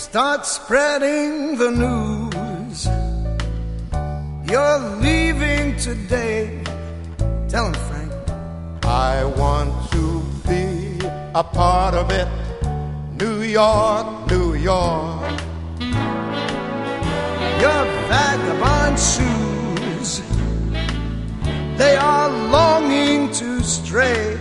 Start spreading the news. You're leaving today. Tell him, Frank. I want to be a part of it. New York, New York. Your vagabond shoes, they are longing to stray